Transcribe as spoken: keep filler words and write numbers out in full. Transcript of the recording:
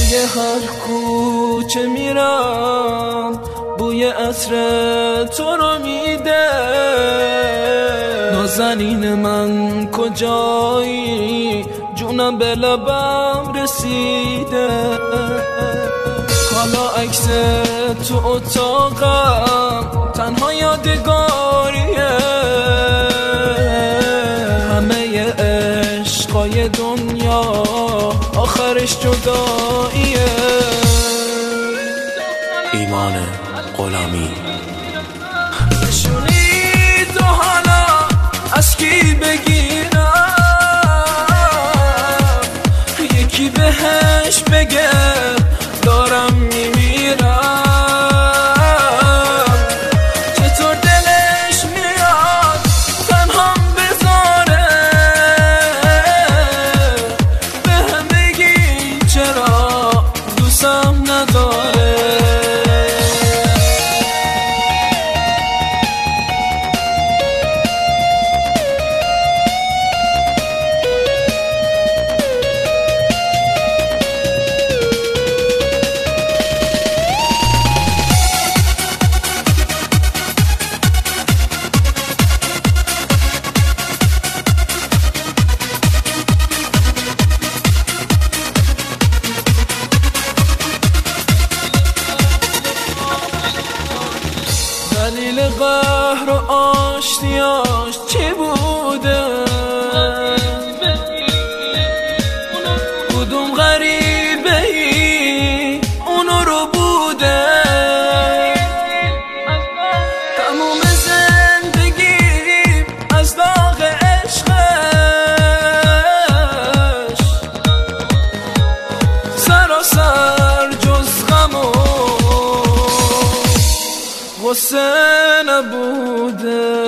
توی هر کوچه میرم بوی عطر تو رو میده. نازنین من کجایی جونم به لبم رسیده. حالا عکس تو اتاقم تنها یادگاریه. همه عشقای دنیا آخرش جداییه. ایمان غلامی نشونی تو حالا از کی بگیرم؟ یکی بهش بگه دارم میمیرم. چطور دلش میاد تنهام بذاره؟ به هم بگی چرا دوستم نداره. دلیل قهر و آشتیاش چی بوده؟ کدوم غریبه ای اونو رو بوده؟ تموم زندگیم از داغ عشقش سراسر جز غم و غصه نبوده.